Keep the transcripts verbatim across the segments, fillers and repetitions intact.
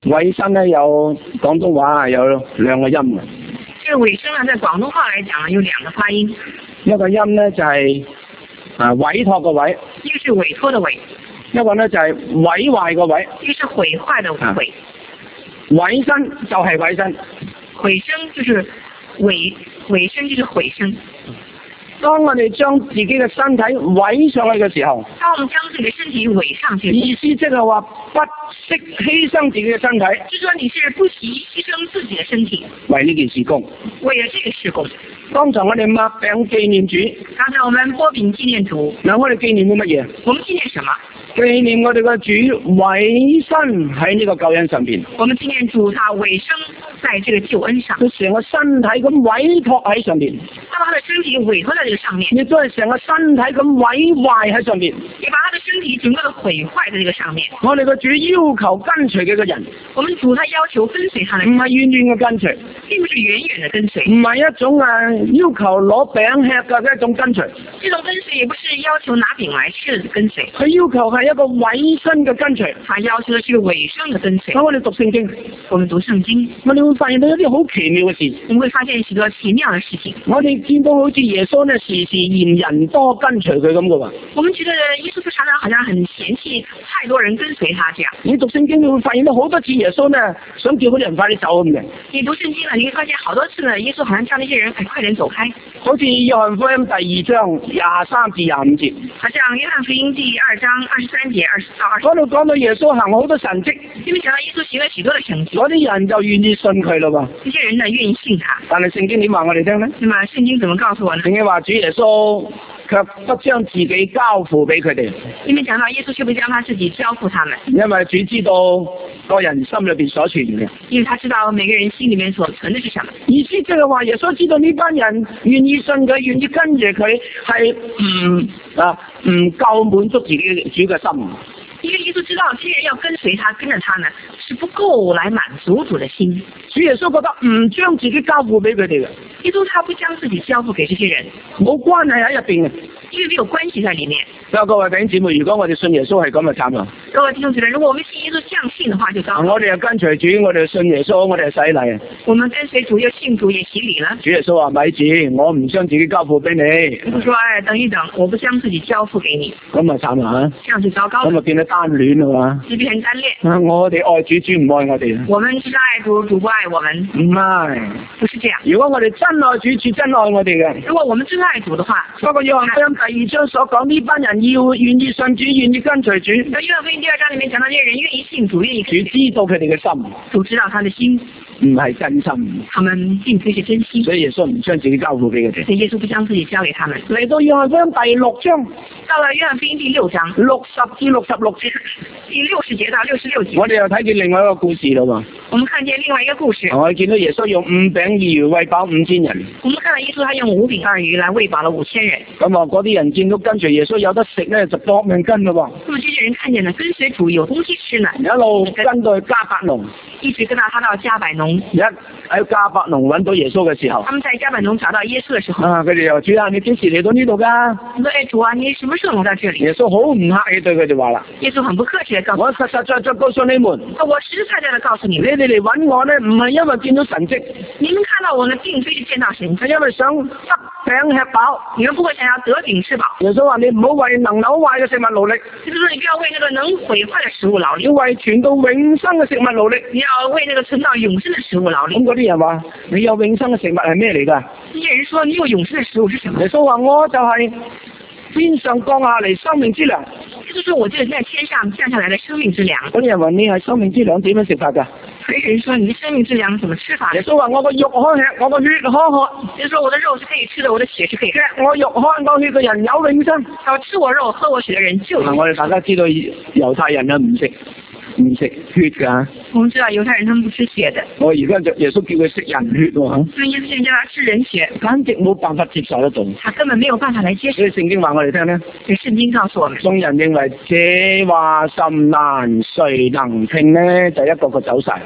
尾聲咧有廣東話有兩個音嘅。 這個尾聲呢，在廣東話來講呢，有兩個發音。 一個音咧就係、是、啊委託個委， 一個是委託的委， 一個咧就係、是、毀壞個委。 一個是毀壞的毀。 委身就係委身， 委身就是委委身就是毀身。 當我哋將自己嘅身體毀上去嘅時候， 當我們將自己嘅身體毀上去， 意思即係話不惜犧牲自己嘅身體， 就說你是不惜犧牲自己嘅身體， 為呢件事工， 為了這個事工。 剛才我哋擘餅紀念主， 剛才我們擘餅紀念主， 嗱我哋紀念啲乜嘢？ 我們紀念什麼？ 紀念我哋嘅主委身喺呢個救恩上邊。 我們紀念主他委身在這個救恩上， 佢成個身體咁委託喺上邊， 他把他的身體委託在這個上面， 亦都係成個身體咁毀壞喺上邊， 也把他的身體整個的毀壞在這個上面。 我哋嘅主要求跟隨佢嘅人， 我們主他要求跟隨他的唔係遠遠嘅跟隨， 並不是遠遠的跟隨， 唔係一種啊要求攞餅吃嘅一種跟隨。 這種跟隨也不是要求拿餅來吃的跟隨， 佢要求係一個委身嘅跟隨。 他要求的是委身的跟隨。 咁我哋讀聖經， 我們讀聖經， 我哋會發現到一啲好奇妙嘅事。 我們會發現許多奇妙的事情。 我哋見到好似耶穌呢，時時嫌人多跟隨佢咁嘅喎。 我們覺得耶穌常常好像很嫌棄太多人跟隨他這樣。 你讀聖經你會發現到好多次耶穌呢想叫嗰啲人快啲走咁嘅。 你讀聖經呢，你會發現好多次呢，耶穌好像叫那些人快快點走開。 好似約翰福音第二章廿三至廿五節， 好像約翰福音第二章二十三節二十到二十。 嗰度講到耶穌行好多神蹟， 因為講到耶穌行了許多的神蹟， 嗰啲人就願意信佢咯喎。 這些人呢願意信他。 但係聖經點話我哋聽呢？ 那麼聖經怎麼告訴我呢？ 聖經話主耶穌卻不將自己交付俾佢哋， 因為講到耶穌卻不將他自己交付他們， 因為主知道個人心裏邊所存嘅， 因為他知道每個人心裏面所存的是什麼。 意思即係話耶穌知道呢班人願意信佢，願意跟住佢，係唔啊唔夠滿足自己主嘅心。 因為耶穌知道這些人要跟隨他，跟着他呢，是不夠來滿足主的心。 主耶穌覺得唔將自己交付俾佢哋嘅， 耶穌他不將自己交付給這些人， 冇關係喺入邊嘅， 因為沒有關係在裏面。 嗱，各位弟兄姊妹，如果我哋信耶穌係咁就慘啦。 各位弟兄姊妹，如果我們信耶穌這樣信的話就糟。 我哋係跟隨主，我哋信耶穌，我哋係洗禮。 我們跟隨主又信主也洗禮了。 主耶穌話咪住，我唔將自己交付俾你。 耶穌說：哎，等一等，我不將自己交付給你。 咁啊慘啦嚇！ 這樣就糟糕。 咁啊變得單戀啦嘛。 就變成單戀。 我哋愛主，主唔愛我哋。 我們是愛主，主不愛我們。 唔係， 不是這樣。 如果我哋真愛主，主真愛我哋嘅。 如果我們真愛主的話， 不過約翰福音第二章所講呢班人要願意信主，願意跟隨主。 那約翰福音第二章裡面講到，這些人願意信主，願意跟隨主，知道佢哋嘅心， 主知道他的心唔係真心， 他們並非是真心， 所以耶穌唔將自己交付俾佢哋。 所以耶穌不將自己交給他們。 嚟到約翰福音第六章， 到了約翰福音第六章六十至六十六節， 第六十節到六十六節， 我哋又睇見另外一個故事咯喎。 我們看見另外一個故事， 我哋見到耶穌用五餅二魚餵飽五千人。 我們看到耶穌他用五餅二魚來餵飽了五千人。 咁啊，嗰啲人見到跟隨耶穌有得食咧，就搏命跟咯喎。 咁啊，這些人看見呢，跟隨主有東西吃呢， 一路跟到去迦百農， 一直跟到他到迦百農。 一喺迦百農揾到耶穌嘅時候， 他們在迦百農找到耶穌嘅時候， 啊，佢哋又主啊，你幾時嚟到呢度噶？ 佢說：誒，主啊，你什麼時候嚟到這裡？ 耶穌好唔客氣對佢哋話啦， 耶穌很不客氣地告訴我實實在在告訴你們， 我實實在在地告訴你們， 你哋嚟揾我咧，唔係因為見到神蹟， 你們看到我呢，並非是見到神蹟， 係因為想得餅吃飽。 你們不會想要得餅吃飽。 耶穌話：你唔好為能扭壞嘅食物勞力， 就是說你不要為那個能毀壞嘅食物勞力， 要為存到永生嘅食物勞力。 你要為那個存到永生嘅食物勞力。 咁嗰啲人話：你有永生嘅食物係咩嚟㗎？ 這些人說：你有永生嘅食物是什麼？ 耶穌話：我就係天上降下嚟生命之糧。 就是說我就是在天上降下來的生命之糧。 嗰啲人話：你係生命之糧點樣食法㗎？ 有人說：你的生命之糧怎麼吃法？ 耶穌話：我個肉可吃，我個血可喝。 就是說我的肉是可以吃的，我的血是可以喝。 我肉喝我血嘅人有永生。 要吃我肉喝我血嘅人就有永生。 我哋大家知道猶太人啊唔食唔食血㗎。 我們知道猶太人他們不吃血的。 我而家就耶穌叫佢食人血喎。 所以耶穌現在叫他吃人血， 簡直冇辦法接受得到。 他根本沒有辦法來接受。 所以聖經話我哋聽咧， 所以聖經告訴我們， 眾人認為這話甚難，誰能聽呢？就一個個走晒。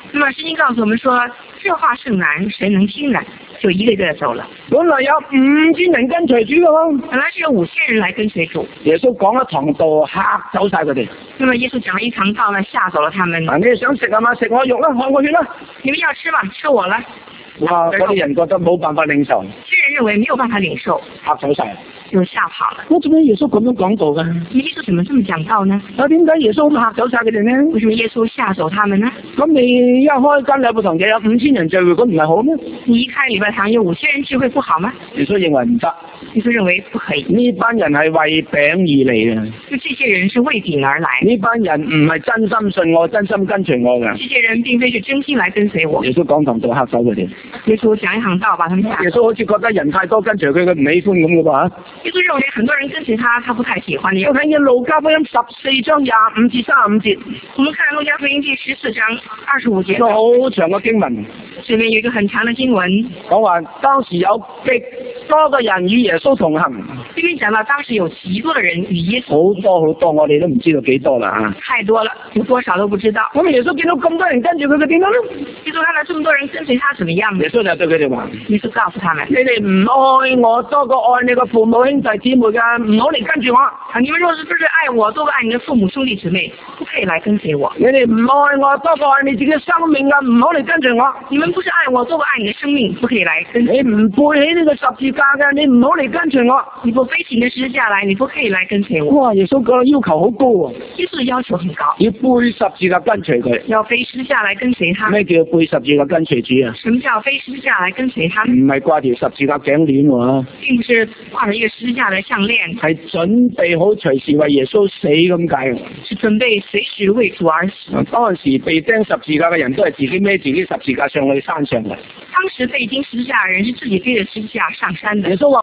那麼聖經告訴我們說，這話甚難，誰能聽呢？就一個一個走了。 本來有五千人跟隨主嘅喎， 本來是有五千人來跟隨主。 耶穌講一堂道嚇走晒佢哋。 那麼耶穌講了一堂道呢，嚇走了他們。 啊，你哋想食係嘛？食我肉啦，看我血啦。 你們要吃吧，吃我啦。 哇！嗰啲人覺得冇辦法領受， 這人認為沒有辦法領受， 嚇走晒。 就嚇跑了。 我做咩耶穌咁樣講道㗎？ 耶穌怎麼這麼講道呢？ 啊，點解耶穌咁嚇走晒佢哋呢？ 為什麼耶穌嚇走他們呢？ 咁你一開間禮拜堂就有五千人聚會，咁唔係好咩？ 你一開禮拜堂有五千人聚會不好嗎？ 耶穌認為唔得。 耶穌認為不可以。 呢班人係為餅而嚟嘅。 就這些人是為餅而來。 呢班人唔係真心信我、真心跟隨我嘅。 這些人並非是真心來跟隨我。 耶穌講堂道嚇走佢哋。 耶穌講一堂道把他們嚇走。 耶穌好似覺得人太多跟隨佢，佢唔喜歡咁嘅噃。 耶穌認為很多人跟隨他，他不太喜歡。 我睇見路加福音十四章廿五至三十五節。 我們看路加福音第十四章二十五節。 個好長嘅經文。 這邊有一個很長的經文。 講話當時有極多嘅人與耶穌同行。 這邊講到當時有極多的人與耶穌。 好多好多，我哋都唔知道幾多啦嚇。 太多了，有多少都不知道。 咁耶穌見到咁多人跟住佢，佢點樣呢？ 耶穌看到這麼多人跟隨他，怎麼樣呢？ 耶穌就對佢哋話： 耶穌告訴他們， 你哋唔愛我多過愛你個父母兄弟姊妹噶，唔好嚟跟住我。 啊，你們若是不是愛我多過愛你的父母兄弟姊妹，不可以來跟隨我。 你哋唔愛我多過愛你自己嘅生命噶，唔好嚟跟住我。 你們不是愛我多過愛你的生命，不可以來跟隨我。 你唔背起呢個十字架嘅，你唔好嚟跟住我。 你不背起你的十字架來，你不可以來跟隨我。 哇！耶穌個要求好高喎。 耶穌的要求很高， 要背十字架跟隨佢。 要背十字架來跟隨他。 咩叫背十字架跟隨主啊？ 什麼叫背十字架來跟隨他？ 唔係掛條十字架頸鏈喎， 並不是掛着一個十字架的項鏈， 係準備好隨時為耶穌死咁解。 是準備隨時為主而死。 當時被釘十字架嘅人都係自己孭自己十字架上去山上嘅。 當時被釘十字架嘅人是自己背着十字架上山的。 耶穌話，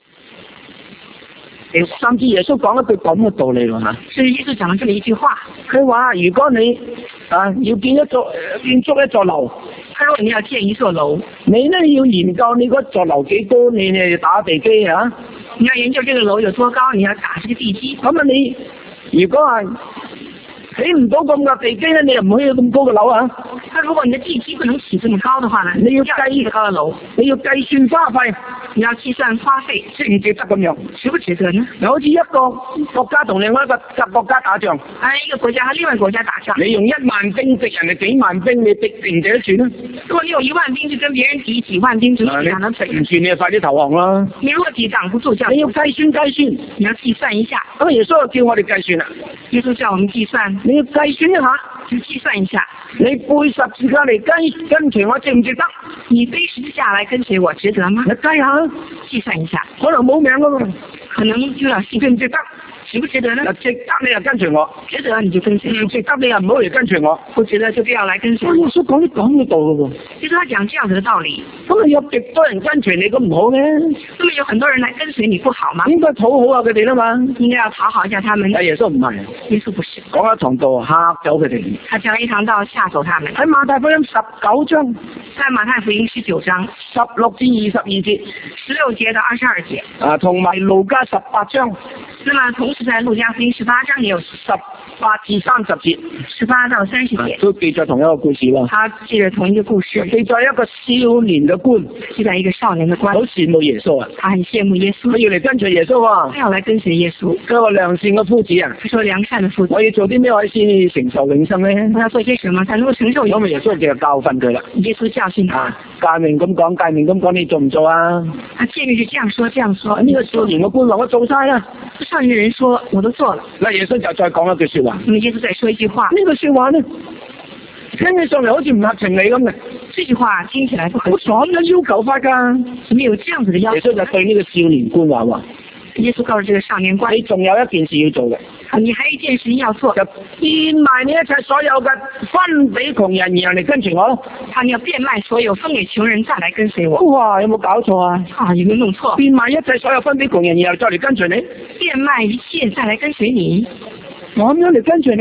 甚至耶穌講一句咁嘅道理喎嚇。 甚至耶穌講咗這麼一句話， 佢話：如果你啊要建一座建築一座樓， 他說你要建一座樓， 你呢要研究你嗰座樓幾高，你呢要打地基啊。 你要研究這個樓有多高，你要打這個地基。 咁啊，你如果係起唔到咁嘅地基咧，你又唔可以咁高嘅樓啊。 那如果你的地基不能起這麼高的話呢？ 你要計這麼高的樓， 你要計算花費， 你要計算花費， 值唔值得咁樣？ 值不值得呢？ 嗱，好似一個國家同另外一個國家打仗， 啊，一個國家和另外一個國家打仗， 你用一萬兵敵人哋幾萬兵，你敵定者算啦。 如果你有一萬兵就跟別人敵幾萬兵，就你敵唔住，你就快啲投降啦。 你如果抵擋不住，就你要計算計算， 你要計算一下。 咁耶穌就叫我哋計算啦。 耶穌叫我們計算， 你要計算一下， 就計算一下。 你背十字架嚟跟跟隨我值唔值得？ 你背十字架來跟隨我值得嗎？ 你計下， 計算一下， 可能冇命噶嘛， 可能就要信，值唔值得？值不值得呢？ 嗱，值得你就跟隨我， 值得你就跟隨， 唔值得你又唔好嚟跟隨我， 不值得就不要來跟隨我。 耶穌講啲咁嘅道嘅喎， 其實他講這樣子的道理， 咁啊有極多人跟隨你咁唔好咩？ 那麼有很多人來跟隨你不好嗎？ 應該討好下佢哋啦嘛， 應該要討好一下他們。 但耶穌唔係， 耶穌不是， 講一堂道嚇走佢哋。 他講一堂道嚇走他們。 喺馬太福音十九章， 在馬太福音十九章十六至二十二節， 十六節到二十二節， 啊，同埋路加十八章。 那麼同時在路加福音十八章也有十八至三十節， 十八到三十節， 都記載同一個故事咯。 他記着同一個故事， 記載一個少年嘅官， 記載一個少年的官， 好羨慕耶穌啊！ 他很羨慕耶穌， 佢要嚟跟隨耶穌啊！ 他要來跟隨耶穌。 佢話良善嘅夫子啊！ 他說良善的夫子， 我要做啲咩可以先承受永生咧？ 我要做些什麼才能夠承受永生？ 咁耶穌就教訓佢啦。 耶穌教訓他， 誡命咁講，誡命咁講，你做唔做啊？ 他誡命是這樣說，這樣說。 呢個少年嘅官話我做晒啦。 少年人說我都做了。 嗱，耶穌就再講一句說話。 那麼耶穌再說一句話， 呢句說話呢，聽起上嚟好似唔合情理咁嘅。 這句話聽起來不合我咁樣要求法噶？ 怎麼有這樣子的要求？ 耶穌就對呢個少年官話話： 耶穌告訴這個少年官， 你仲有一件事要做嘅。 你還有一件事要做， 就變賣你一切所有嘅，分俾窮人，然後嚟跟隨我咯。 他你要變賣所有，分給窮人，再來跟隨我。 哇，有冇搞錯啊？ 啊，有沒有弄錯？ 變賣一切所有，分俾窮人，然後再嚟跟隨你。 變賣一切，再來跟隨你。 我咁樣嚟跟隨你，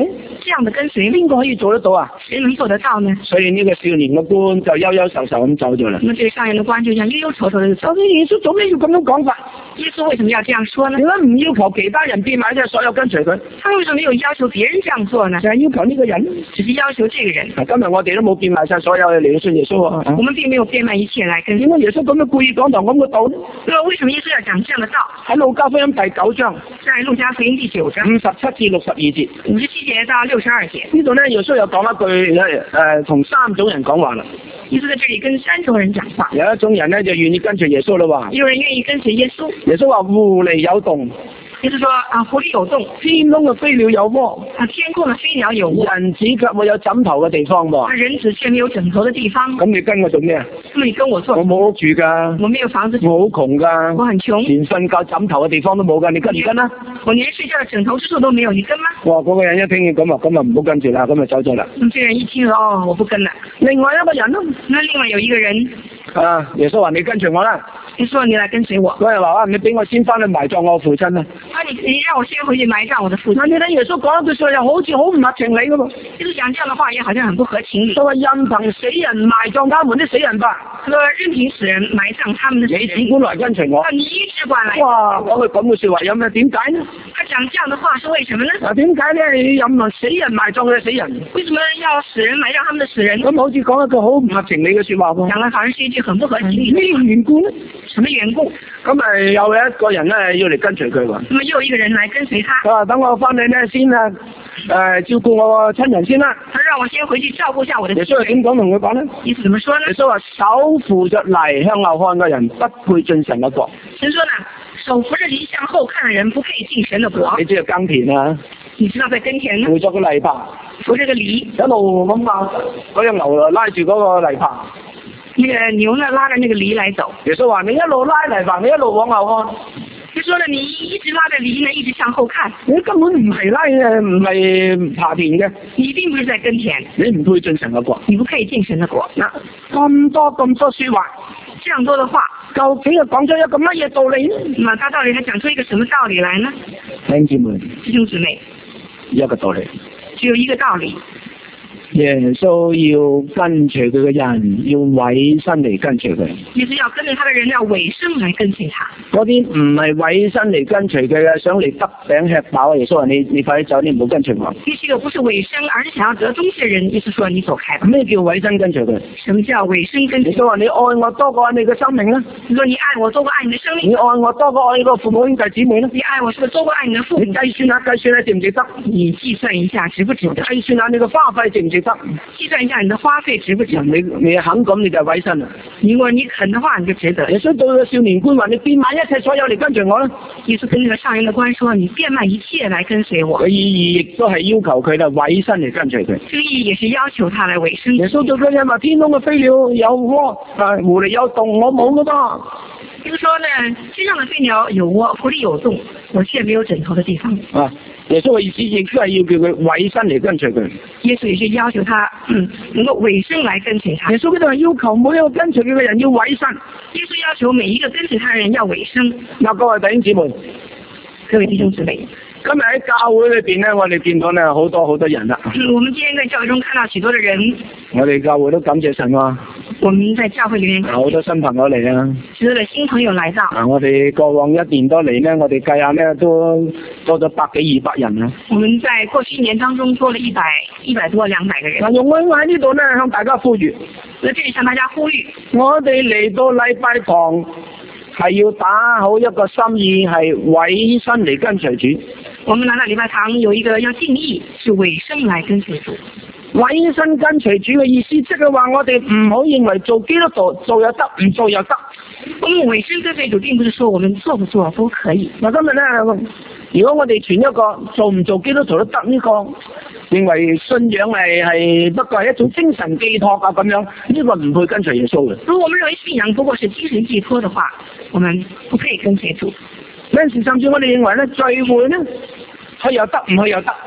這樣的跟隨， 邊個可以做得到啊？ 誰能做得到呢？ 所以呢個少年嘅官就憂憂愁愁咁走咗啦。 那麼這個少年的官就這樣憂憂愁愁的就走。 究竟耶穌做咩要咁樣講法？ 耶穌為什麼要這樣說呢？ 點解唔要求其他人變賣晒所有跟隨佢？ 他為什麼沒有要求別人這樣做呢？ 就係要求呢個人， 只是要求這個人。 今日我哋都冇變賣晒所有嘅嚟信耶穌啊！ 我們並沒有變賣一切來跟。 點解耶穌咁樣故意講堂咁嘅道呢？ 那為什麼耶穌要講這樣的道？ 喺路加福音第九章， 在路加福音第九章五十七至六十二節， 五十七節到六十二節。 呢度咧，耶穌又講一句誒誒，同三種人講話啦。 耶穌在這裏跟三種人講話。 有一種人咧就願意跟隨耶穌啦，話有人願意跟隨耶穌。 耶穌話狐狸有洞。 耶穌說啊，狐狸有洞， 天空嘅飛鳥有窩， 啊，天空嘅飛鳥有窩， 人子卻冇有枕頭嘅地方噃。 啊，人子卻沒有枕頭嘅地方。 咁你跟我做咩啊？ 咁你跟我做？ 我冇屋住噶， 我沒有房子住， 我好窮噶， 我很窮， 連瞓覺枕頭嘅地方都冇噶，你跟唔跟啊？ 我連睡覺嘅枕頭之處都沒有，你跟嗎？ 哇！嗰個人一聽見咁啊，咁啊唔好跟住啦，咁啊走咗啦。 咁這人一聽哦，我不跟了。 另外一個人咯， 那另外有一個人， 啊，耶穌話你跟隨我啦。 耶穌話你來跟隨我。 嗰日話啊，你俾我先翻去埋葬我父親啊。 啊，你你讓我先回去埋葬我的父親。 你睇耶穌講一句說話又好似好唔合情理噶噃。 耶穌講這樣的話也好像很不合情理。 佢話任憑死人埋葬他們的死人吧。 佢話任憑死人埋葬他們的死人。 你只管來跟隨我。 啊，你只管來。 哇！講佢咁嘅說話有咩？點解呢？ 他講這樣的話是為什麼呢？ 啊，點解咧？任憑死人埋葬佢嘅死人。 為什麼要死人埋葬他們的死人？ 咁好似講一句好唔合情理嘅說話喎。 講得好像是一句很不合情理。 咩緣故呢？ 什麼緣故？ 咁咪又有一個人咧要嚟跟隨佢喎。 咁啊，又有一個人來跟隨他。 佢話等我翻去咧先啊，誒、呃、照顧我個親人先啦。 他讓我先回去照顧下我的親人。 耶穌點講同佢講咧？ 意思怎麼說呢？ 耶穌話手扶着犁向後看嘅人不配進神嘅國。 神說呢，手扶着犁向後看嘅人不配進神的國。 你知道耕田啊？ 你知道在耕田呢？ 扶咗個犁耙， 扶這個犁， 一路咁啊，嗰隻牛拉住嗰個犁耙。 那個牛呢拉着那個犁來走。 耶穌話你一路拉犁耙，你一路往後看。 就說呢，你一直拉着犁呢，一直向後看。 你根本唔係拉嘅，唔係耙田嘅。 你並不是在耕田。 你唔配進神嘅國。 你不配進神的國。 嗱，咁多咁多說話， 這樣多的話， 究竟係講咗一個乜嘢道理呢？ 那他到底係講出一個什麼道理來呢？ 弟兄姊妹， 弟兄姊妹， 一個道理， 只有一個道理。 耶穌要跟隨佢嘅人，要委身嚟跟隨佢。 耶穌要跟隨他嘅人，要委身嚟跟隨他。 嗰啲唔係委身嚟跟隨佢嘅，想嚟得餅吃飽。耶穌話：你你快啲走，你唔好跟隨我。 呢些個不是委身，而是想要得東西嘅人。耶穌說：你走開吧。 咩叫委身跟隨佢？ 什麼叫委身跟隨？ 耶穌話：你愛我多過愛你嘅生命啦。 你說你愛我多過愛你嘅生命。 你愛我多過愛你個父母兄弟姊妹啦。 你愛我是不是多過愛你嘅父母？ 你計算下計算下值唔值得？ 你計算一下值不值得？ 計算下你個花費值唔值得？ 計算一下你的花費值不值得？ 你你肯咁你就委身啦。 如果你肯的話，你就值得。 耶穌對個少年官話：你變賣一切所有嚟跟隨我啦。 耶穌跟那個少年的官說：你變賣一切來跟隨我。 個意義亦都係要求佢啦，委身嚟跟隨佢。 這個意義也是要求他來委身。 耶穌對嗰人話：天空嘅飛鳥有窩，啊狐狸有洞，我冇噶噃。 比如說呢，天上的飛鳥有窩，狐狸有洞，我卻沒有枕頭的地方。 啊，耶穌嘅意思亦都係要叫佢委身嚟跟隨佢。 耶穌也是要求他，嗯，能夠委身來跟隨他。 耶穌嗰度係要求每一個跟隨佢嘅人要委身。 耶穌要求每一個跟隨他的人要委身。 嗱，各位弟兄姊妹， 各位弟兄姊妹， 今日喺教會裏邊咧，我哋見到咧好多好多人啦。 嗯，我們今天在教會中看到許多的人。 我哋教會都感謝神喎。 我們在教會裏面好多新朋友嚟啊！ 許多的新朋友來到。 啊，我哋過往一年多嚟咧，我哋計下咧都多咗百幾二百人啊！ 我們在過去一年當中多了一百一百多兩百個人。 嗱，用我喺呢度咧向大家呼籲， 在這裏向大家呼籲， 我哋嚟到禮拜堂係要打好一個心意，係委身嚟跟隨主。 我們來到禮拜堂有一個要定義，是委身來跟隨主。 委身跟隨主嘅意思，即係話我哋唔好認為做基督徒做又得，唔做又得。 我們委身跟隨主，並不是說我們做不做都可以。 嗱，今日咧，如果我哋傳一個做唔做基督徒都得呢個，認為信仰係係不過係一種精神寄託啊咁樣，呢個唔配跟隨耶穌嘅。 如果我們認為信仰不過是精神寄託的話，我們不配跟隨主。 有陣時甚至我哋認為咧，聚會咧去又得，唔去又得。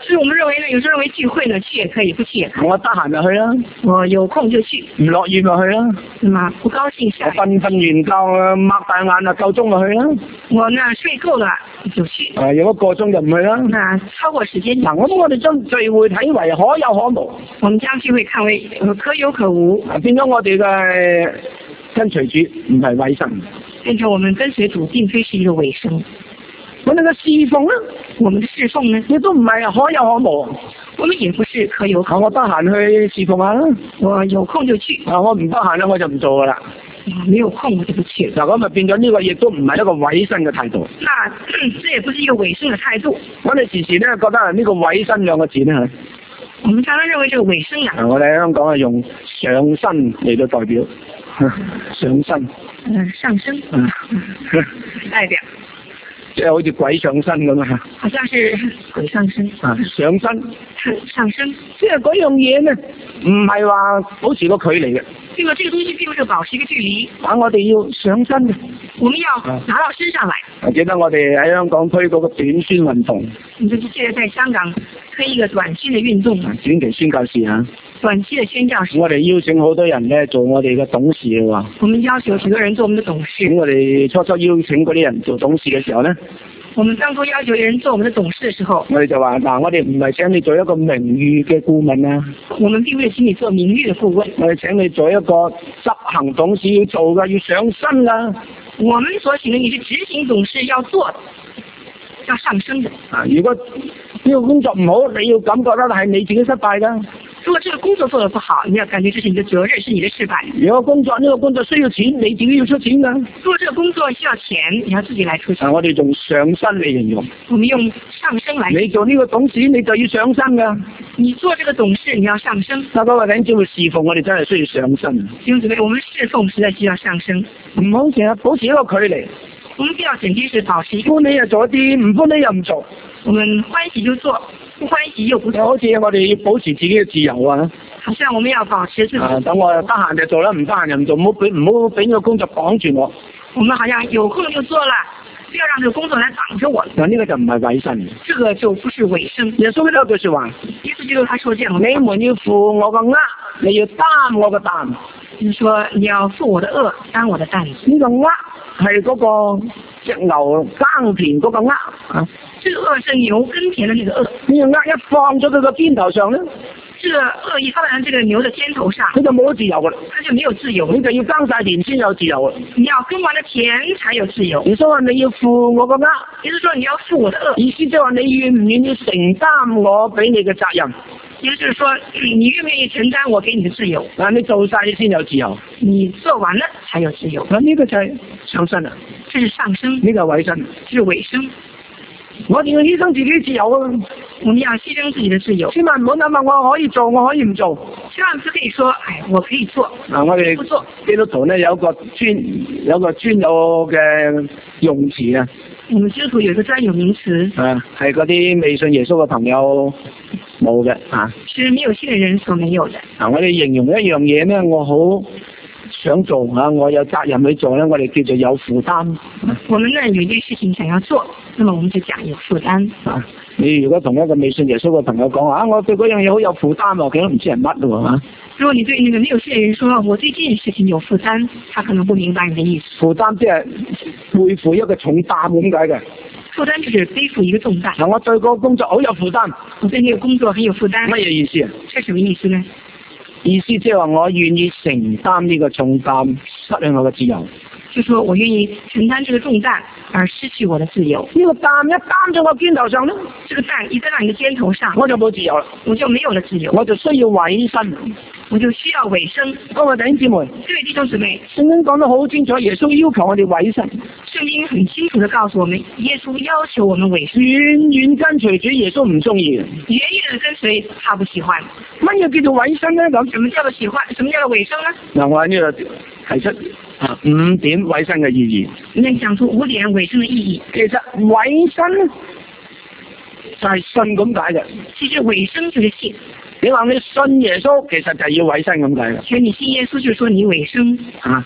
所以我們認為呢，有時候認為聚會呢，去也可以，不去也可以。 我得閒就去啦， 我有空就去， 唔落雨咪去啦。 那麼不高興下我瞓瞓完覺啊，擘大眼啊，夠鐘就去啦。 我呢睡夠了就去。 啊，有一個鐘就唔去啦。 那超過時間， 嗱，我我哋將聚會睇為可有可無。 我們將聚會看為可有可無。 啊，變咗我哋嘅跟隨主唔係委身。 變成我們跟隨主並非是一個委身。 我哋嘅侍奉呢， 我們的侍奉呢， 亦都唔係可有可無。 我們也不是可有可無。 我得閒去侍奉下啦。 我有空就去。 啊，我唔得閒咧，我就唔做噶啦。 沒有空我就不去。 嗱，咁咪變咗呢個亦都唔係一個委身嘅態度。 那這也不是一個委身嘅態度。我哋時時咧覺得呢個委身兩個字咧， 我們常常認為這個委身啊， 我哋喺香港係用上身嚟到代表上身。 嗯，上身。 嗯， 代表。 即係好似鬼上身咁啊！ 好像是鬼上身。 啊，上身。 上身。 即係嗰樣嘢咧，唔係話保持個距離嘅。 這個這個東西並不是保持一個距離。 啊，我哋要上身嘅。 我們要拿到身上來。 我記得我哋喺香港推嗰個短宣運動。 你就是記得在香港推一個短宣嘅運動。 短期宣教士啊。 短期嘅宣教士。 我哋邀請好多人咧做我哋嘅董事嘅喎。 我們邀請許多人做我們的董事。 咁我哋初初邀請嗰啲人做董事嘅時候咧， 我們當初要求人做我們的董事嘅時候， 我哋就話嗱，我哋唔係請你做一個名譽嘅顧問啊。 我們並不是請你做名譽嘅顧問。 我哋請你做一個執行董事，要做嘅，要上身噶。 我們所請的你是執行董事要做的，要上升的。 啊，如果呢個工作唔好，你要感覺到係你自己失敗噶。 如果這個工作做得不好，你要感覺這是你的責任，是你的失敗。 如果工作呢個工作需要錢，你自己要出錢噶。 如果這個工作需要錢，你要自己來出錢。 啊，我哋用上身嚟形容。 我們用上升來。 你做呢個董事，你就要上身噶。 你做這個董事，你要上升。 嗱，各位弟兄姊妹，侍奉我哋真係需要上身。 弟兄姊妹，我們侍奉實在需要上升， 唔好成日保持一個距離。 我們不要整天是保持。 歡喜又做一啲，唔歡喜又唔做。 我們歡喜就做，不歡喜又不做。 好似我哋要保持自己嘅自由啊！ 好像我們要保持自己。 啊，等我得閒就做啦，唔得閒就唔做，唔好俾唔好俾呢個工作綁住我。 我們好像有空就做了，不要讓這個工作來綁着我。 嗱，呢個就唔係委身。 這個就不是委身。 耶穌呢句說話， 耶穌基督他說這樣： 你們要負我個軛，你要擔我個擔。 就是說你要負我的軛，擔我的擔。 呢個軛係嗰個隻牛耕田嗰個軛啊。 這個軛是牛耕田的那個軛。 呢個軛一放咗佢個肩頭上咧， 這個軛一放在這個牛的肩頭上， 佢就冇自由噶啦， 他就沒有自由。 你就要耕晒田先有自由。 你要耕完了田才有自由。 耶穌話你要負我個軛， 也就是說你要負我的軛。 意思即係話你願唔願意承擔我俾你嘅責任？ 也就是說你願唔願意承擔我給你的自由？ 嗱，你做晒先有自由， 你做完了才有自由。 嗱，呢個就係上身啊， 這是上升， 呢個係委身， 這是委身。 我哋要犧牲自己自由啊！ 我們要犧牲自己的自由。 千萬唔好諗話我可以做，我可以唔做。 千萬不可以說，哎，我可以做。 嗱，我哋基督徒咧有個專有個專有嘅用詞啊。 我們基督徒有一個專有名詞。 啊，係嗰啲未信耶穌嘅朋友冇嘅啊。 是沒有信嘅人所沒有的。 嗱，我哋形容一樣嘢咧，我好想做啊，我有責任去做咧，我哋叫做有負擔。 我們呢有一件事情想要做，那麼我們就講有負擔。 啊，你如果同一個未信耶穌嘅朋友講啊，我對嗰樣嘢好有負擔喎，佢都唔知係乜咯喎。 如果你對那個沒有信嘅人說，我對這件事情有負擔，他可能不明白你的意思。 負擔即係背負一個重擔咁解嘅。 負擔就是背負一個重擔。 嗱，我對個工作好有負擔。 我對呢個工作很有負擔。 乜嘢意思啊？ 這什麼意思呢？ 意思即係話我願意承擔呢個重擔，失去我嘅自由。 就說我願意承擔這個重擔而失去我的自由。 呢個擔一擔咗我肩頭上咧， 這個擔一擔到你的肩頭上， 我就冇自由啦， 我就沒有了自由， 我就需要委身， 我就需要委身。 各位弟兄姊妹， 各位弟兄姊妹， 聖經講得好清楚，耶穌要求我哋委身。 聖經很清楚地告訴我們，耶穌要求我們委身。 遠遠跟隨主，耶穌唔中意嘅。 遠遠地跟隨，他不喜歡。 乜嘢叫做委身咧？咁什麼叫做喜歡？什麼叫做委身呢？ 嗱，我喺呢度提出啊五點委身嘅意義。 你能講出五點委身嘅意義？ 其實委身就係信咁解嘅。 其實委身就是信。 你話你信耶穌，其實就係要委身咁解嘅。 其實你信耶穌，就是說你委身。 啊，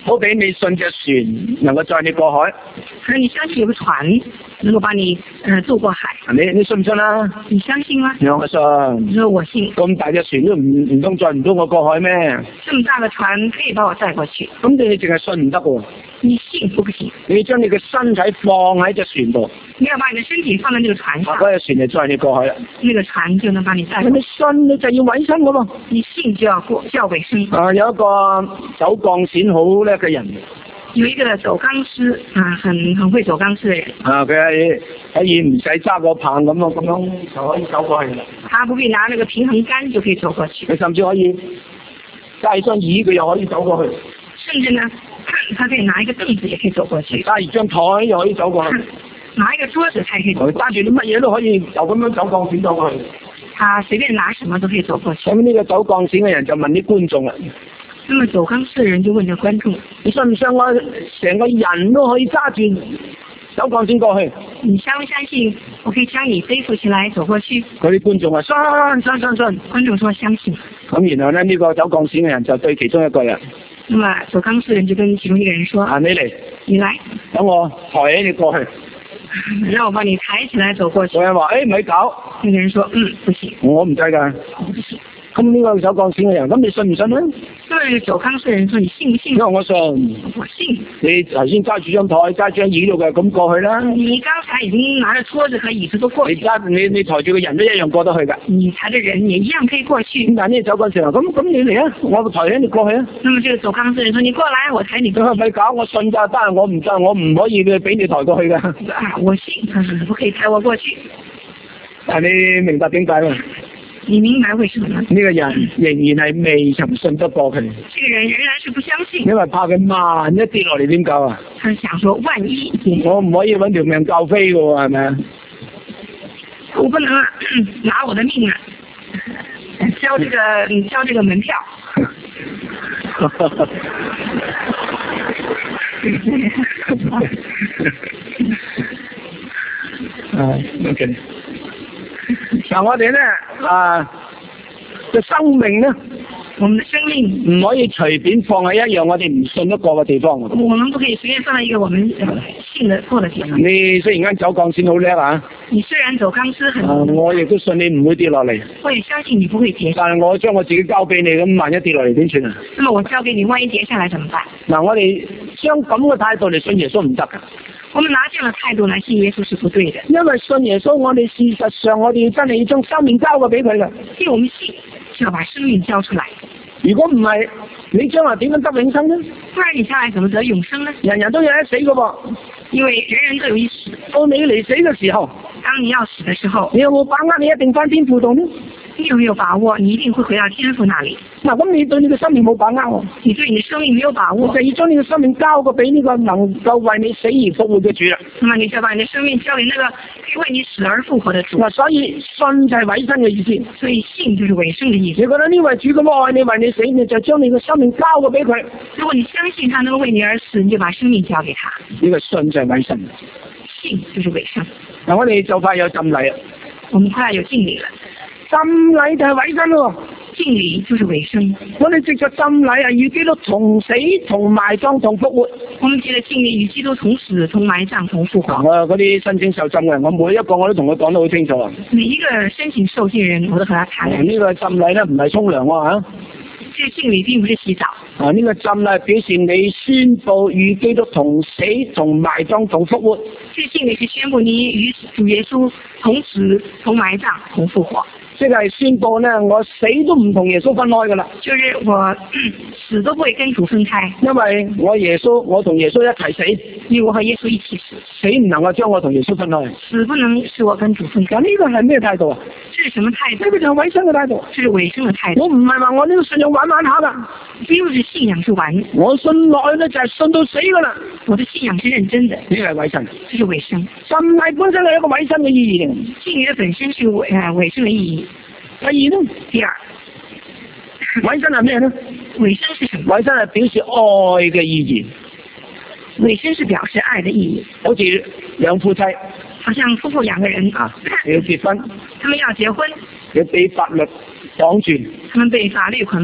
好比你信隻船能夠載你過海， 可是你相信有個船能夠把你呃渡過海， 你你信唔信啊？ 你相信嗎？ 你話我信。 你說我信。 咁大隻船都唔唔通載唔到我過海咩？ 這麼大個船可以把我載過去。 咁你淨係信唔得喎， 你信不信？ 你將你嘅身體放喺隻船度， 你要把你的身體放在那個船上， 嗰隻船就載你過海啦。 那個船就能把你載過去。 你信你就要委身噶嘛。 你信就要過，就要委身。 啊，有一個走鋼線好叻嘅人， 有一個走鋼絲啊，很很會走鋼絲嘅人。 啊，佢係可以唔使揸個棒咁樣咁樣就可以走過去啦。 他不必拿那個平衡杆就可以走過去。 佢甚至可以揸張椅，佢又可以走過去。 甚至呢，他可以拿一個凳子也可以走過去。 揸住張台又可以走過去。 拿一個桌子才可以走過去。 揸住啲乜嘢都可以就咁樣走鋼線走過去。 他隨便拿什麼都可以走過去。 咁呢個走鋼線嘅人就問啲觀眾啦。 那麼走鋼絲嘅人就問咗觀眾： 你信唔信我成個人都可以揸住走鋼線過去？ 你相唔相信我可以將你背負起來走過去？ 嗰啲觀眾話信信信信。 觀眾說相信。 咁然後咧呢、這個走鋼線嘅人就對其中一個人。 那麼走鋼絲人就跟其中一個人說： 啊，你嚟， 你來， 等我抬起你過去。 讓我幫你抬起來走過去。 有人話：誒，唔係搞。 那個人說：嗯，不行， 我唔制㗎。 我不行。 咁呢個走鋼線嘅人，咁你信唔信咧？ 那個走鋼絲嘅人說：你信唔信？ 因為我信。 我信。 你頭先揸住張台、揸張椅度嘅，咁過去啦。 你剛才已經拿着桌子和椅子都過去。 你揸你你抬住個人都一樣過得去㗎。 你抬着人也一樣可以過去。 但係呢走鋼線啊，咁咁你嚟啊，我抬起你過去啊。 那麼這個走鋼絲人說：你過來，我抬你過去。 佢咪搞我信咋，但係我唔得，我唔可以俾你抬過去㗎。 啊，我信，他說你不可以抬我過去。 但係你明白點解嘛？ 你明白為什麼呢？ 呢個人仍然係未曾信得過佢。 這個人仍然是不相信。 因為怕佢萬一跌落嚟點救啊？ 他想說萬一。 我唔可以揾條命救飛嘅喎，係咪啊？ 我不能拿我的命啊，交這個交這個門票。 啊，OK。嗱，我哋咧啊嘅生命咧， 我們的生命唔可以隨便放喺一樣我哋唔信得過嘅地方。 我們不可以隨便放在一個我們信得過嘅地方。 你雖然間走鋼線好叻啊， 你雖然走鋼絲很， 啊，我亦都信你唔會跌落嚟。 我也相信你不會跌。 但係我將我自己交俾你，咁萬一跌落嚟點算啊？ 那麼我交給你，萬一跌下來怎麼辦？ 嗱，我哋將咁嘅態度嚟信耶穌唔得噶。 我們拿這樣的態度來信耶穌是不對的。 因為信耶穌，我哋事實上我哋真係要將生命交過俾佢噶。 因為我們信就要把生命交出來。 如果唔係，你將來點樣得永生呢？ 不然你將來怎麼得永生呢？ 人人都有一死噶噃， 因為人人都有一死。 到你嚟死嘅時候， 當你要死的時候， 你有冇把握你一定翻天父度呢？ 你有沒有把握你一定會回到天父那裏？ 嗱，咁你對你嘅生命冇把握喎， 你對你嘅生命沒有把握， 就要將你嘅生命交過俾呢個能夠為你死而復活嘅主啦。 那麼你就把你的生命交給那個可以為你死而復活的主。 嗱，所以信就係委身嘅意思， 所以信就是委身嘅意思。 你覺得呢位主咁愛你，為你死，你就將你嘅生命交過俾佢。 如果你相信他能為你而死，你就把生命交給他。 呢個信就係委身， 信就是委身。 嗱，我哋就快有浸禮啦， 我們快要有敬禮了。 浸禮就係委身咯， 敬禮就是委身。 我哋藉着浸禮啊，與基督同死、同埋葬、同復活。 我們藉着敬禮與基督同死、同埋葬、同復活。 我嗰啲申請受浸嘅人，我每一個我都同佢講得好清楚啊。 每一個申請受浸人，我都和他談。 呢、這個浸禮咧唔係沖涼喎嚇。 這個敬禮並不是洗澡。 啊，呢、這個浸禮表示你宣佈與基督同死、同埋葬、同復活。 這個敬禮是宣佈你與主耶穌同死、同埋葬、同復活。 即係宣佈咧，我死都唔同耶穌分開噶啦。 就是我、嗯、死都不會跟主分開， 因為我耶穌，我同耶穌一齊死， 因為我和耶穌一起死， 死唔能夠將我同耶穌分開， 死不能使我跟主分開。 咁呢個係咩態度啊？ 這是什麼態度？ 呢個就係委身嘅態度， 這是委身嘅態度。 我唔係話我呢個信仰玩玩下噶， 並不是信仰是玩， 我信落去咧就係信到死噶啦。 我的信仰是認真的， 呢個係委身， 這是委身。 浸禮本身係一個委身嘅意義嘅， 敬禮本身是委誒委身嘅意義。 第二呢？ 第二， 委身係咩呢？ 委身是什麼？ 委身係表示愛嘅意義。 委身是表示愛的意義， 好似兩夫妻， 好像夫婦兩個人啊，要結婚， 他們要結婚， 要俾法律綁住， 他們被法律捆綁，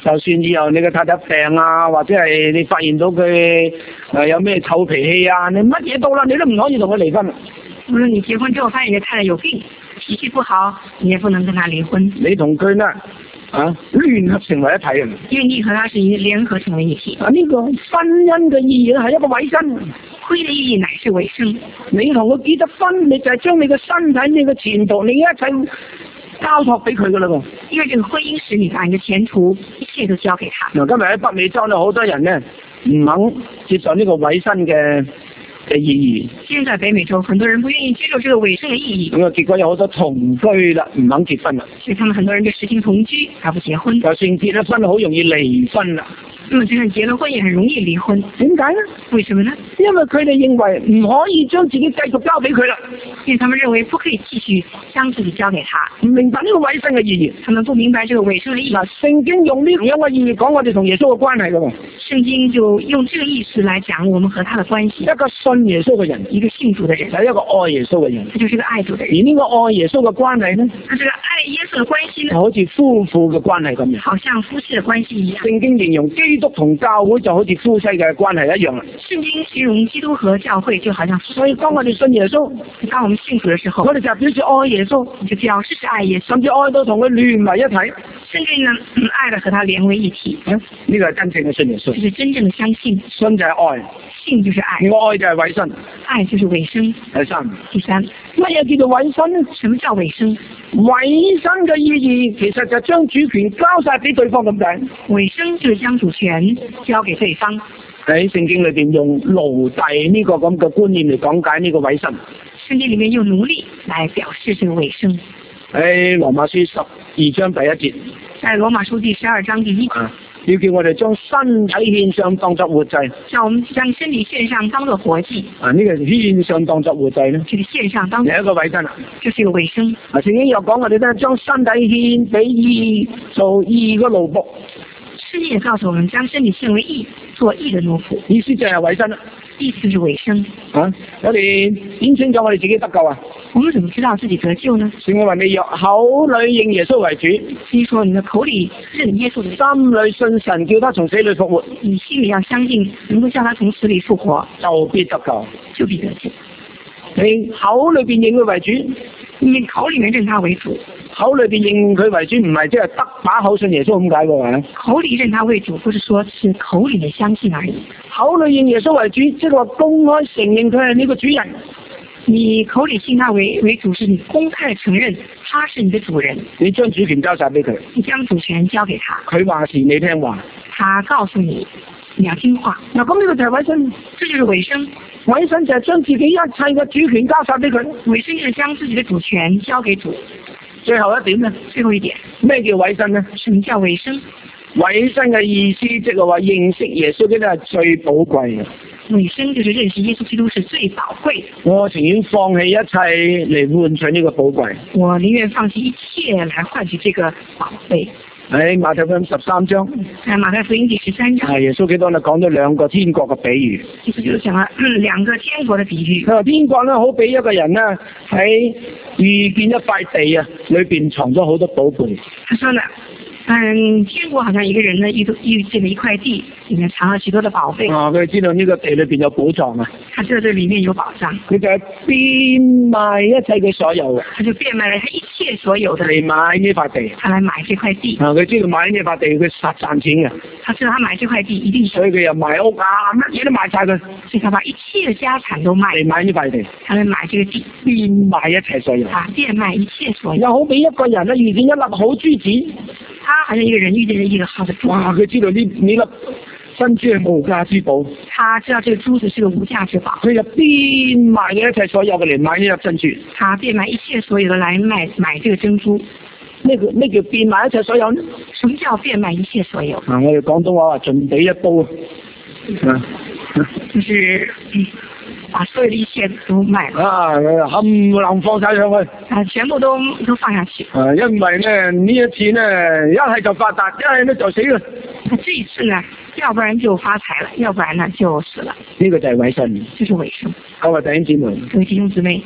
就算以後你嘅太太病啊，或者係你發現到佢誒有咩臭脾氣啊，你乜嘢到啦，你都唔可以同佢離婚。 無論你結婚之後發現你太太有病，脾氣不好，你也不能跟他離婚。 你同佢呢啊聯合成為一體啊！ 因為你和他是聯合成為一體。 啊呢、這個婚姻嘅意義係一個委身， 婚姻嘅意義乃是委身。 你同佢結咗婚，你就係將你嘅身體、你嘅前途、你一切交託俾佢噶啦噃。 因為這個婚姻使你把你嘅前途一切都交給他。 嗱，今日喺北美洲呢，好多人呢唔肯接受呢個委身嘅嘅意義。 現在北美洲很多人不願意接受這個委身嘅意義。 咁啊，結果有好多同居啦，唔肯結婚啦。 所以他們很多人就實行同居，而不結婚。 就算結咗婚，好容易離婚啦。 咁啊，就算結了婚，也很容易離婚。 點解呢？ 為什麼呢？ 因為佢哋認為唔可以將自己繼續交俾佢啦。 因為他們認為不可以繼續將自己交給他。 唔明白呢個委身嘅意義。 他們不明白這個委身嘅意義。 嗱，聖經用呢樣嘅意義講我哋同耶穌嘅關係噶喎。 聖經就用這個意思來講我們和他的關係。 一個信耶穌嘅人， 一個信主嘅人， 就係一個愛耶穌嘅人， 他就是一個愛主嘅人。 而呢個愛耶穌嘅關係呢， 他這個愛耶穌嘅關係呢， 就好似夫婦嘅關係咁樣。 好像夫妻嘅關係一樣。 聖經形容基督同教會就好似夫妻嘅關係一樣啦。 聖經形容基督和教會就好像夫妻。 所以當我哋信耶穌， 當我們信主嘅時候， 我哋就表示愛耶穌， 就表示是愛耶穌， 甚至愛到同佢聯為一體， 甚至呢，嗯，愛到和他連為一體。 呢、啊這個係真正嘅信耶穌， 這是真正的相信。 信就係愛， 信就是愛， 愛就係委身， 愛就是委身。 第三， 第三， 乜嘢叫做委身呢？ 什麼叫委身？ 委身嘅意義其實就將主權交晒俾對方咁解。 委身就是將主權交給對方。 喺聖經裏邊用奴隸呢個咁嘅觀念嚟講解呢個委身。 聖經裏面用奴隸來表示這個委身。 喺羅馬書十二章第一節。 在羅馬書第十二章第一節。 啊要叫我哋將身體獻上當作活祭， 叫我們將身體獻上當作活祭。 啊，呢、這個獻上當作活祭咧， 這個獻上當作係一個委身啦， 就是一個委身。 啊，聖經又講我哋咧將身體獻俾義，做義嘅奴僕。 聖經也告訴我們將身體獻為義，做義的奴僕。 意思就係委身啦， 意思就是委身。 啊，我哋點清楚我哋自己得救啊？ 我們怎麼知道自己得救呢？ 聖經話你若口裏認耶穌為主， 所以說你的口裏認耶穌為主， 心裏信神叫他從死裏復活， 你心裏要相信能夠叫他從死裏復活， 就必得救， 就必得救。 你口裏邊認佢為主， 你口裏面認他為主， 口裏邊認佢為主唔係即係得把口信耶穌咁解嘅。 口裏認他為主，不是說是口裏面相信而已。 口裏認耶穌為主，即係話公開承認佢係呢個主人。 你口裏信他為為主，是你公開承認他是你的主人。 你將主權交晒俾佢， 你將主權交給他， 佢話事你聽話， 他告訴你你要聽話。 嗱，咁呢個就係委身， 這就是委身。 委身就係將自己一切嘅主權交晒俾佢。 委身就是將自己的主權交給主。 最後一點呢？ 最後一點， 咩叫委身呢？ 什麼叫委身？ 委身嘅意思即係話認識耶穌基督係最寶貴嘅。 委身就是認識耶穌基督是最寶貴的。 我情願放棄一切嚟換取呢個寶貴。 我寧願放棄一切來換取這個寶貝。 喺馬太福音十三章， 喺馬太福音第十三章， 係耶穌基督咧講咗兩個天國嘅比喻。 其實就講了兩個天國嘅比喻。 佢話天國咧好比一個人咧喺遇見一塊地啊，裏邊藏咗好多寶貝。 他說呢，嗯，天國好像一個人呢遇到遇見了一塊地，裏面藏了許多的寶貝。 哦，佢知道呢個地裏邊有寶藏啊。 他知道這裏面有寶藏。 佢就係變賣一切嘅所有嘅。 他就變賣了他一切所有的嚟買呢塊地。 他來買這塊地。 啊，佢知道買呢塊地佢實賺錢嘅。 他知道他買這塊地一定， 所以佢又賣屋啊，乜嘢都賣晒佢。 所以他把一切的家產都賣嚟買呢塊地。 他來買這個地， 變賣一切所有。 啊，變賣一切所有。 又好比一個人咧遇見一粒好珠子。 他好像一個人遇見了一個好的珠子。 哇！佢知道呢呢粒珍珠係無價之寶。 他知道這個珠子是個無價之寶。 佢就變賣嘅一切所有嘅嚟買呢粒珍珠。 他變賣一切所有的來買買這個珍珠。 咩叫咩叫變賣一切所有呢？ 什麼叫變賣一切所有？ 啊！我哋廣東話話盡地一煲啊， 就是嗯，把所有的一切都賣了。 啊！冚唪唥放晒上去。 啊，全部都都放下去。 啊，因為呢呢一次呢，一係就發達，一係呢就死啦。 他這一次呢，要不然就發財了，要不然呢就死了。 呢個就係委身。 就是委身。 各位弟兄姊妹， 各位弟兄姊妹，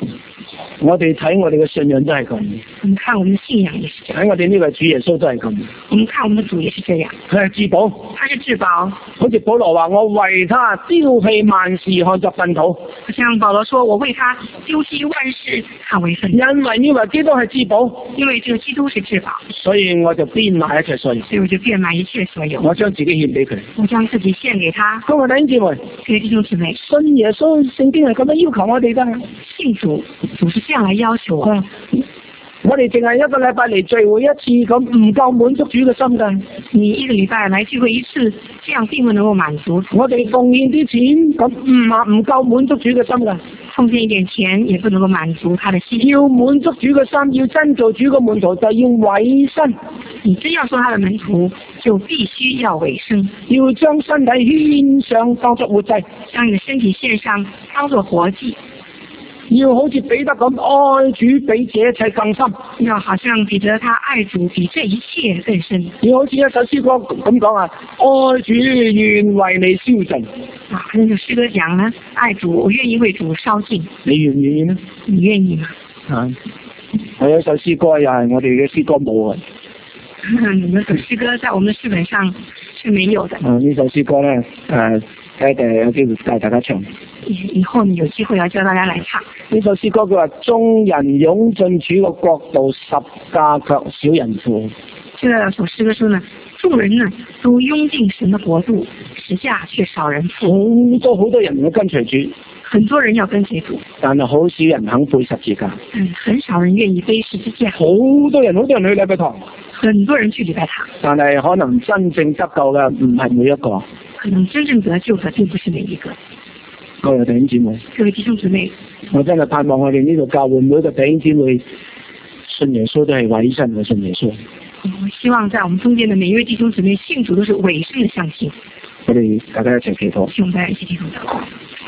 我哋睇我哋嘅信仰都係咁， 我們看我們的信仰也是這樣， 睇我哋呢位主耶穌都係咁。 我們看我們的主也是這樣， 佢係至寶， 他是至寶。 好似保羅話：我為他丟棄萬事，看作糞土。 像保羅說：我為他丟棄萬事，看為糞土。 因為呢位基督係至寶， 因為這個基督是至寶， 所以我就變賣一切所有。 所以我就變賣一切所有， 我將自己獻俾佢。 我將自己獻給他。 各位弟兄姊妹， 各位弟兄姊妹， 信耶穌聖經係咁樣要求我哋㗎。 信主，主是這樣來要求我。 我哋淨係一個禮拜嚟聚會一次咁，唔夠滿足主嘅心㗎。 你一個禮拜來聚會一次，這樣並不能夠滿足。 我哋奉獻啲錢咁，唔唔夠滿足主嘅心㗎。 奉獻一點錢也不能夠滿足他的心。 要滿足主嘅心，要真做主嘅門徒，就要委身。 你真要做他的門徒，就必須要委身， 要將身體獻上當作活祭， 將你的身體獻上當作活祭。 要好似彼得咁愛主比這一切更深， 要好像彼得他愛主比這一切更深。 要好似一首詩歌咁講啊，愛主願為你燒盡。 啊，那個詩歌講呢，愛主我願意為主燒盡。 你願唔願意呢？ 你願意嗎？ 啊，我有一首詩歌又係我哋嘅詩歌冇啊。 你們首詩歌在我們的詩本上是沒有的。 啊，呢首詩歌咧，誒，睇下有機會帶大家唱。 以後你有機會要教大家來唱。 呢首詩歌佢話：眾人湧進主嘅國度，十架卻少人扶。 這首詩歌說呢，眾人呢都湧進神的國度，十架卻少人扶。 好多好多人要跟隨主， 很多人要跟隨主， 但係好少人肯背十字架。 嗯，很少人願意背十字架。 好多人好多人去禮拜堂， 很多人去禮拜堂， 但係可能真正得救嘅唔係每一個。 可能真正得救嘅並不是每一個。 各位弟兄姊妹， 各位弟兄姊妹， 我真係盼望我哋呢度教會每一個弟兄姊妹信耶穌都係委身嘅信耶穌。 我希望在我們中間的每一位弟兄姊妹信主都是委身的相信。 我哋大家一齊祈禱。 希望大家一起祈禱禱告。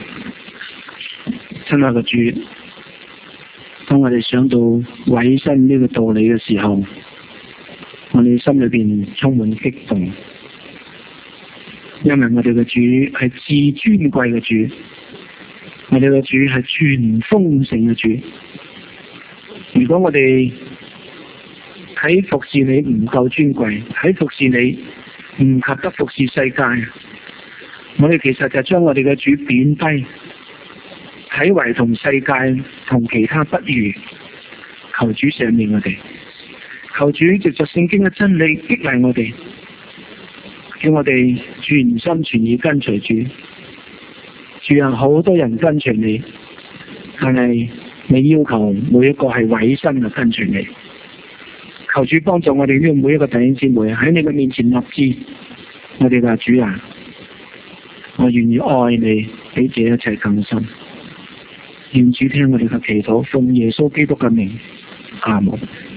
親愛嘅主，當我哋想到委身呢個道理嘅時候，我哋心裏邊充滿激動，因為我哋嘅主係至尊貴嘅主，我哋嘅主係全豐盛嘅主。如果我哋喺服侍你唔夠尊貴，喺服侍你唔及得服侍世界，我哋其實就將我哋嘅主貶低，睇為同世界同其他不如。求主赦免我哋，求主藉着聖經嘅真理激勵我哋，叫我哋全心全意跟隨主。主啊，好多人跟隨你，但係你要求每一個係委身嘅跟隨你。求主幫助我哋呢每一個弟兄姊妹喺你嘅面前立志，我哋話主啊，我願意愛你比這一切更深。願主聽我哋嘅祈禱，奉耶穌基督嘅名，阿門。